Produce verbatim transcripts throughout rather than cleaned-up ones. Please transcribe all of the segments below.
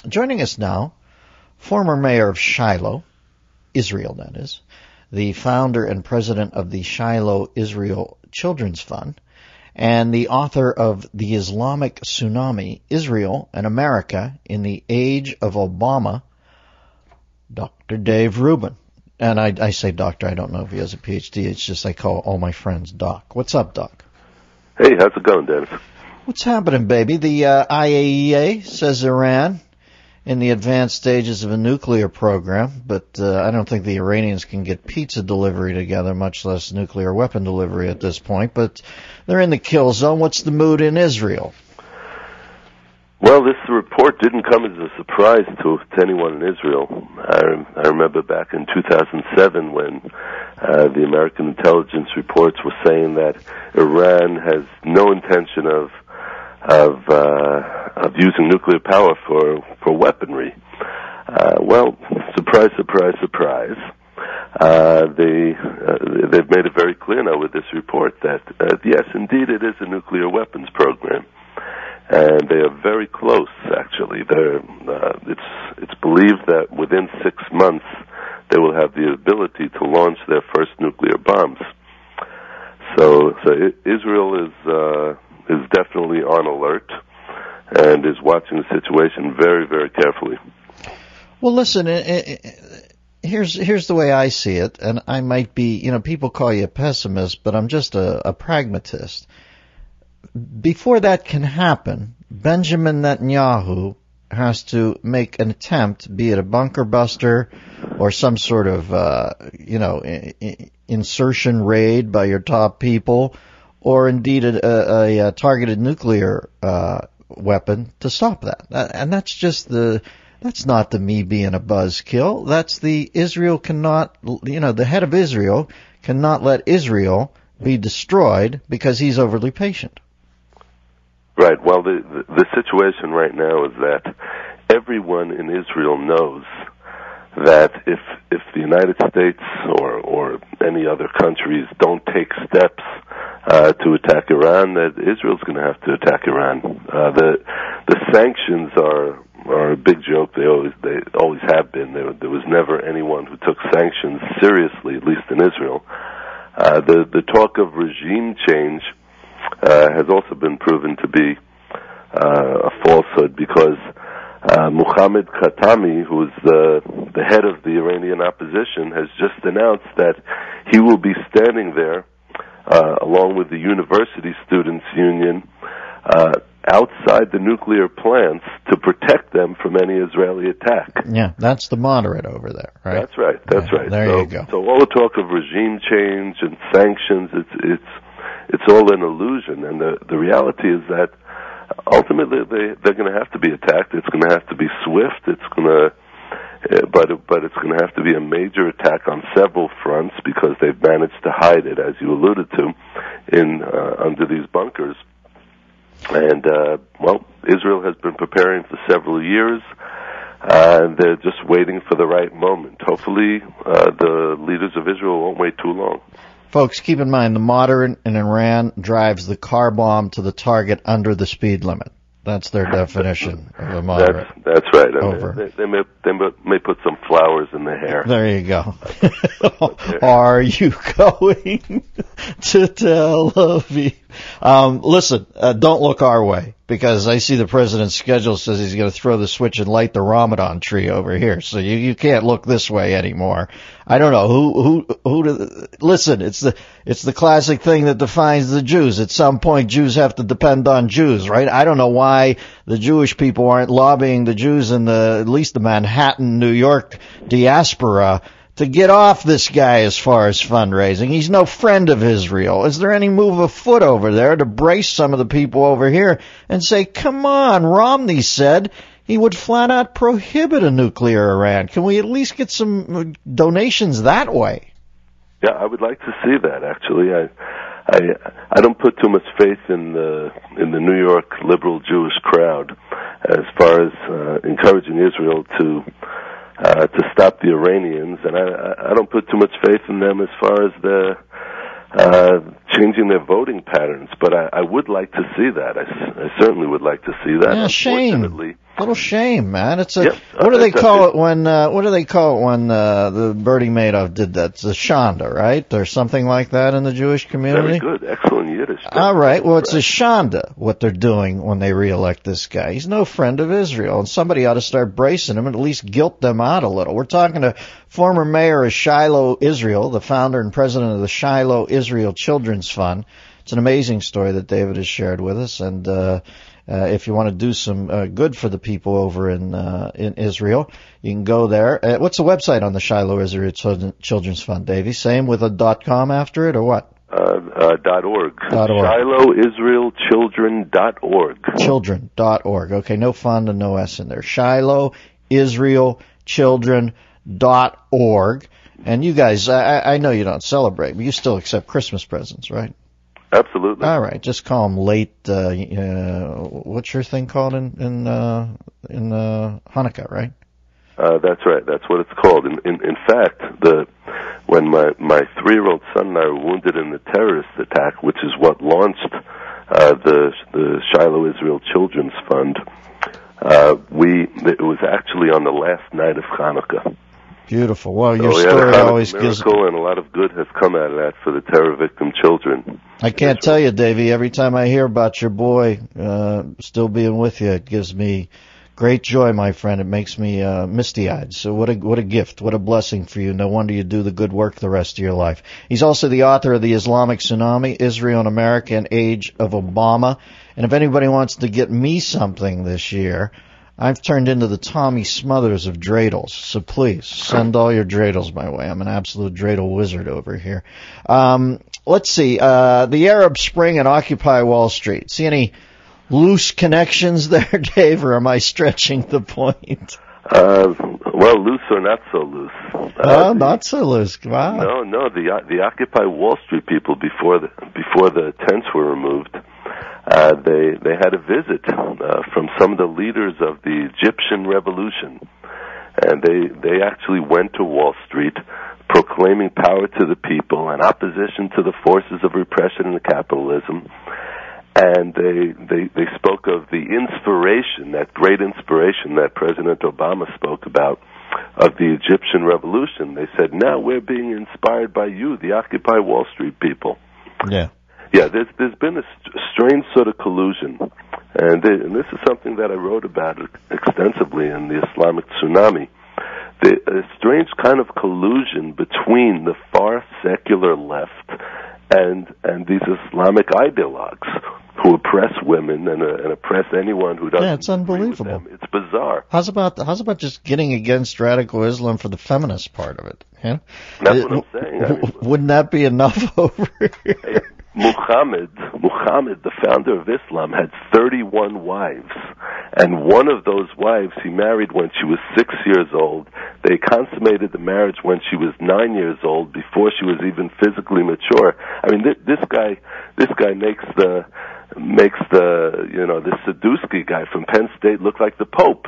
Joining us now, former mayor of Shiloh, Israel that is, the founder and president of the Shiloh Israel Children's Fund, and the author of The Islamic Tsunami, Israel and America in the Age of Obama, Doctor Dave Rubin. And I, I say doctor, I don't know if he has a P H D, it's just I call all my friends Doc. What's up, Doc? Hey, how's it going, Dennis? What's happening, baby? The uh, I A E A says Iran in the advanced stages of a nuclear program, but uh, I don't think the Iranians can get pizza delivery together, much less nuclear weapon delivery at this point. But they're in the kill zone. What's the mood in Israel? Well, this report didn't come as a surprise to, to anyone in Israel. I, I remember back in two thousand seven when uh, the American intelligence reports were saying that Iran has no intention of of uh, of using nuclear power for for weaponry. Uh, well, surprise, surprise, surprise. Uh, they uh, they've made it very clear now with this report that uh, yes, indeed, it is a nuclear weapons program, and they are very close. Actually, they're uh, it's it's believed that within six months they will have the ability to launch their first nuclear bombs. So, so Israel is. Uh, is definitely on alert and is watching the situation very, very carefully. Well, listen, it, it, here's here's the way I see it, and I might be, you know, people call you a pessimist, but I'm just a, a pragmatist. Before that can happen, Benjamin Netanyahu has to make an attempt, be it a bunker buster or some sort of, uh, you know, insertion raid by your top people, or indeed a, a, a targeted nuclear uh, weapon to stop that. And that's just the, that's not the me being a buzzkill. That's the Israel cannot, you know, the head of Israel cannot let Israel be destroyed because he's overly patient. Right. Well, the, the, the situation right now is that everyone in Israel knows that if if the United States or, or any other countries don't take steps Uh, to attack Iran, that Israel's going to have to attack Iran. Uh, the the sanctions are are a big joke. They always they always have been. There, there was never anyone who took sanctions seriously, at least in Israel. Uh, the the talk of regime change uh, has also been proven to be uh, a falsehood because uh, Mohammed Khatami, who is the the head of the Iranian opposition, has just announced that he will be standing there Uh, along with the University Students Union, uh, outside the nuclear plants to protect them from any Israeli attack. Yeah, that's the moderate over there, right? That's right, that's yeah, right. There so, you go. So all the talk of regime change and sanctions, it's it's it's all an illusion, and the, the reality is that ultimately they, they're going to have to be attacked. It's going to have to be swift. It's going to But but it's going to have to be a major attack on several fronts because they've managed to hide it, as you alluded to, in uh, under these bunkers. And uh, well, Israel has been preparing for several years, uh, and they're just waiting for the right moment. Hopefully, uh, the leaders of Israel won't wait too long. Folks, keep in mind the moderate in Iran drives the car bomb to the target under the speed limit. That's their definition of a moderate. That's, that's right. I mean, Over. They, they, may, they may put some flowers in the hair. There you go. Are you going to Tel Aviv? Um, listen, uh, don't look our way, because I see the president's schedule says he's going to throw the switch and light the Ramadan tree over here. So you, you can't look this way anymore. I don't know who, who, who to, listen, it's the, it's the classic thing that defines the Jews. At some point, Jews have to depend on Jews, right? I don't know why the Jewish people aren't lobbying the Jews in the, at least the Manhattan, New York diaspora to get off this guy as far as fundraising. He's no friend of Israel. Is there any move afoot over there to brace some of the people over here and say, come on, Romney said he would flat out prohibit a nuclear Iran. Can we at least get some donations that way? Yeah, I would like to see that, actually. I I, I don't put too much faith in the in the New York liberal Jewish crowd as far as uh, encouraging Israel to Uh, to stop the Iranians, and I, I don't put too much faith in them as far as the uh, changing their voting patterns. But I, I would like to see that. I, I certainly would like to see that. Yeah, shame. Little shame, man. It's a yes, what do uh, they call it when uh, what do they call it when uh, the Bernie Madoff did that? It's a shanda, right, or something like that in the Jewish community. Very good, excellent Yiddish. All right, well, it's a shanda what they're doing when they reelect this guy. He's no friend of Israel, and somebody ought to start bracing him and at least guilt them out a little. We're talking to former mayor of Shiloh, Israel, the founder and president of the Shiloh Israel Children's Fund. It's an amazing story that David has shared with us, and uh, uh, if you want to do some uh, good for the people over in uh, in Israel, you can go there. Uh, what's the website on the Shiloh Israel Children's Fund, Davey? Same with a dot com after it, or what? Uh, uh, dot org. Dot org. Shiloh Israel Children dot org. Children dot org. Okay, no fund and no S in there. Shiloh Israel Children dot org. And you guys, I, I know you don't celebrate, but you still accept Christmas presents, right? Absolutely. All right, just call them late. Uh, uh, what's your thing called in in uh, in uh, Hanukkah, right? Uh, that's right. That's what it's called. In, in, in fact, the when my my three-year-old son and I were wounded in the terrorist attack, which is what launched uh, the the Shiloh Israel Children's Fund, uh, we it was actually on the last night of Hanukkah. Beautiful. Well, your so story yeah, always gives. And a lot of good has come out of that for the terror victim children. I can't tell you, Davey. Every time I hear about your boy uh, still being with you, it gives me great joy, my friend. It makes me uh, misty-eyed. So what a what a gift, what a blessing for you. No wonder you do the good work the rest of your life. He's also the author of The Islamic Tsunami, Israel and America and Age of Obama. And if anybody wants to get me something this year, I've turned into the Tommy Smothers of dreidels, so please send all your dreidels my way. I'm an absolute dreidel wizard over here. Um, let's see, uh, the Arab Spring and Occupy Wall Street. See any loose connections there, Dave, or am I stretching the point? Uh, well, loose or not so loose. Oh, uh, not so loose. Wow. No, no, the the Occupy Wall Street people before the before the tents were removed. Uh, they they had a visit uh, from some of the leaders of the Egyptian Revolution, and they they actually went to Wall Street, proclaiming power to the people and opposition to the forces of repression and capitalism. And they they they spoke of the inspiration, that great inspiration that President Obama spoke about, of the Egyptian Revolution. They said, "Now we're being inspired by you, the Occupy Wall Street people." Yeah. Yeah, there's there's been a st- strange sort of collusion, and, they, and this is something that I wrote about extensively in The Islamic Tsunami. The, a strange kind of collusion between the far secular left and and these Islamic ideologues who oppress women and, uh, and oppress anyone who doesn't. Yeah, it's unbelievable. Agree with them. It's bizarre. How's about how's about just getting against radical Islam for the feminist part of it? Yeah? That's it, what I'm saying. I mean, wouldn't that be enough over here? Muhammad, Muhammad, the founder of Islam, had thirty-one wives, and one of those wives he married when she was six years old. They consummated the marriage when she was nine years old, before she was even physically mature. I mean, th- this guy, this guy makes the makes the you know this Sadusky guy from Penn State look like the Pope.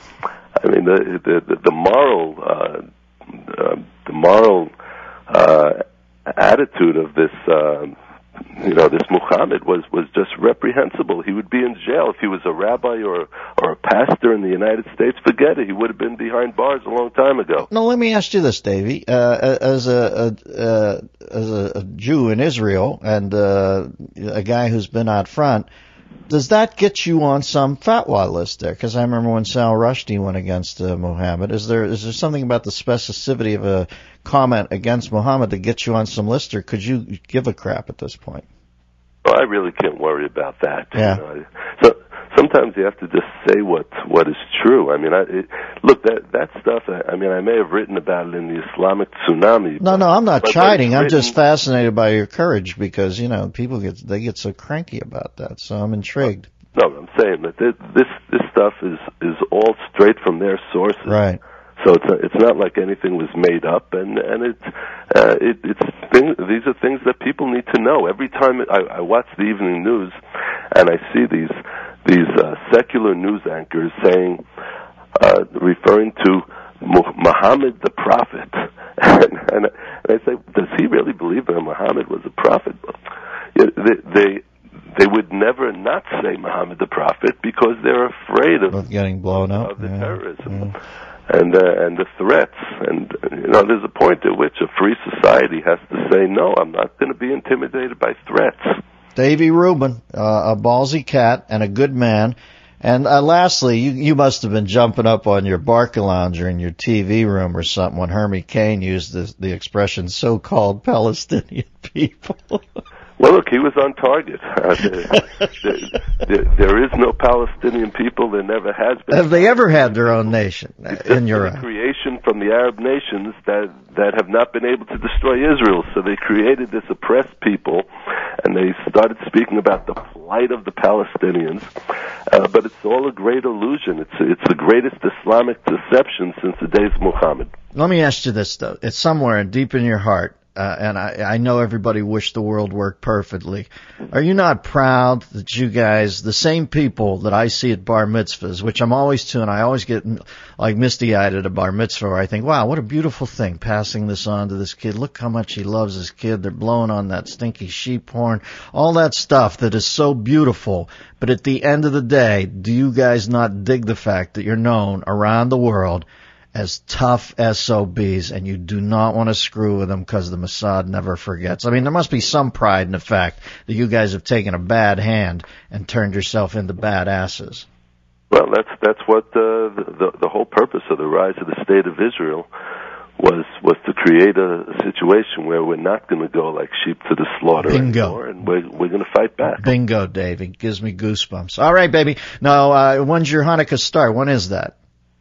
I mean, the the the moral uh, uh, the moral uh, attitude of this. Uh, You know, this Muhammad was, was just reprehensible. He would be in jail if he was a rabbi or or a pastor in the United States. Forget it. He would have been behind bars a long time ago. Now, let me ask you this, Davey. Uh, as a, a uh, as a, a Jew in Israel and uh, a guy who's been out front, does that get you on some fatwa list there? Because I remember when Sal Rushdie went against uh, Muhammad. Is there is there something about the specificity of a comment against Muhammad that gets you on some list, or could you give a crap at this point? Well, I really can't worry about that. Yeah. You know? So sometimes you have to just say what what is true. I mean, I, it, look, that that stuff. I, I mean, I may have written about it in the Islamic Tsunami. No, but, no, I'm not but chiding. written, I'm just fascinated by your courage because you know people get they get so cranky about that. So I'm intrigued. No, I'm saying that this this, this stuff is is all straight from their sources. Right. So it's a, it's not like anything was made up, and and it's uh, it, it's things, these are things that people need to know. Every time I, I watch the evening news, and I see these these uh, secular news anchors saying, uh, referring to Muhammad the prophet, and, and, and I say, does he really believe that Muhammad was a prophet? they, they they would never not say Muhammad the Prophet because they're afraid of, of getting blown up, of the yeah. terrorism Yeah. and uh, and the threats. And you know, there's a point at which a free society has to say, no, I'm not going to be intimidated by threats. Davy Rubin, uh, a ballsy cat and a good man. And uh, lastly, you, you must have been jumping up on your Barcalounger in your T V room or something when Hermie Cain used the, the expression so-called Palestinian people. Well, look, he was on target. Uh, there, there, there is no Palestinian people. There never has been. Have they ever had their own nation It's in your a creation from the Arab nations that that have not been able to destroy Israel. So they created this oppressed people, and they started speaking about the plight of the Palestinians. Uh, but it's all a great illusion. It's it's the greatest Islamic deception since the days of Muhammad. Let me ask you this, though. It's somewhere deep in your heart. Uh, and I, I know everybody wished the world worked perfectly. Are you not proud that you guys, the same people that I see at bar mitzvahs, which I'm always to, and I always get like misty-eyed at a bar mitzvah, where I think, wow, what a beautiful thing, passing this on to this kid. Look how much he loves his kid. They're blowing on that stinky sheep horn, all that stuff that is so beautiful. But at the end of the day, do you guys not dig the fact that you're known around the world as tough S O Bs, and you do not want to screw with them because the Mossad never forgets? I mean, there must be some pride in the fact that you guys have taken a bad hand and turned yourself into bad asses. Well, that's that's what uh, the, the the whole purpose of the rise of the State of Israel was was to create a situation where we're not going to go like sheep to the slaughter Bingo. anymore, and we're we're going to fight back. Bingo, Dave. It gives me goosebumps. All right, baby. Now, uh, when's your Hanukkah start? When is that?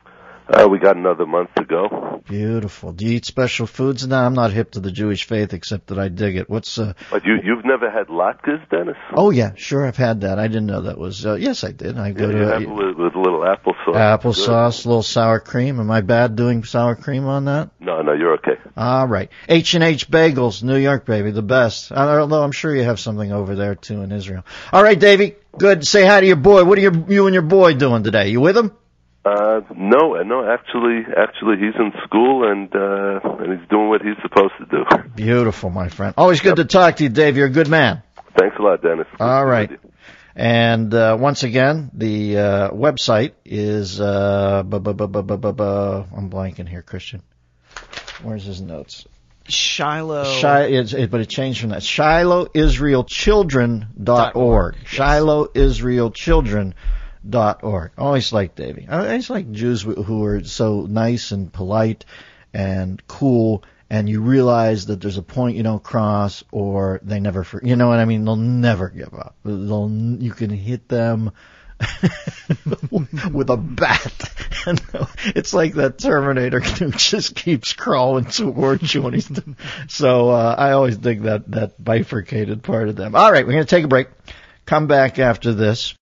Uh, we got another month to go. Beautiful. Do you eat special foods? No, I'm not hip to the Jewish faith, except that I dig it. What's uh? But you you've never had latkes, Dennis? Oh yeah, sure. I've had that. I didn't know that was. Uh, yes, I did. I go Yeah, you to have uh, with, with a little applesauce. applesauce, a little sour cream. Am I bad doing sour cream on that? No, no, you're okay. All right. H and H Bagels, New York, baby, the best. Although I'm sure you have something over there too in Israel. All right, Davey. Good. Say hi to your boy. What are your, you and your boy doing today? You with him? Uh, no, no. Actually, actually, he's in school and uh, and he's doing what he's supposed to do. Beautiful, my friend. Always good Yep. to talk to you, Dave. You're a good man. Thanks a lot, Dennis. All right. And uh, once again, the uh, website is uh, bu- bu- bu- bu- bu- bu- bu- I'm blanking here, Christian. Where's his notes? Shiloh. Shi- it's, it, but it changed from that. Shiloh Israel Children dot org. Yes. Shiloh Israel Children dot org. Always like Davey. I always like Jews who are so nice and polite and cool, and you realize that there's a point you don't cross, or they never, for, you know what I mean? They'll never give up. They'll, you can hit them with a bat. And it's like that Terminator who just keeps crawling towards you. When he's so uh, I always dig that, that bifurcated part of them. All right, we're going to take a break. Come back after this.